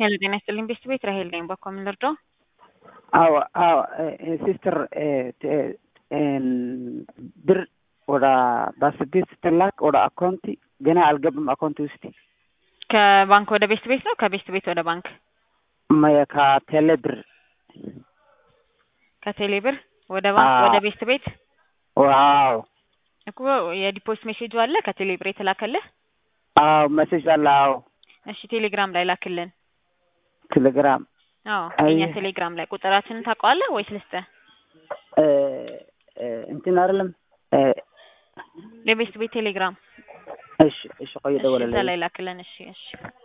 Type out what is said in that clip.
ሄሎ ጤና ይስጥልኝ ቤት ራሄል ነኝ። በኮም ልርዳው? አዎ ሲስተር ብር ወደ ባስቤት ስትላክ ወደ አካውንቲ ገና አልገባም። አካውንቲ ውስጥ ከባንክ ወደ ቤት ነው ከቤት ወደ ባንክ? ከቴሌ ብር ከቴሌ ብር ወደ ባንክ ወደ ቤት? ዋው እኮ የዲፖዚት ሜሴጅ አለ ከቴሌ ብር የተላከልህ? አዎ ሜሴጅ አለ። አዎ እሺ ቴሌግራም ላይ ላክልን። ቴሌግራም? አዎ እኛ ቴሌግራም ላይ ቁጥራችንን ታውቀዋለህ ወይስ ልስጥህ? እንትን አይደለም ለቤት ቴሌግራም። እሺ ቆይ ደወለልኝ። እዛ ላይ ላክልን። እሺ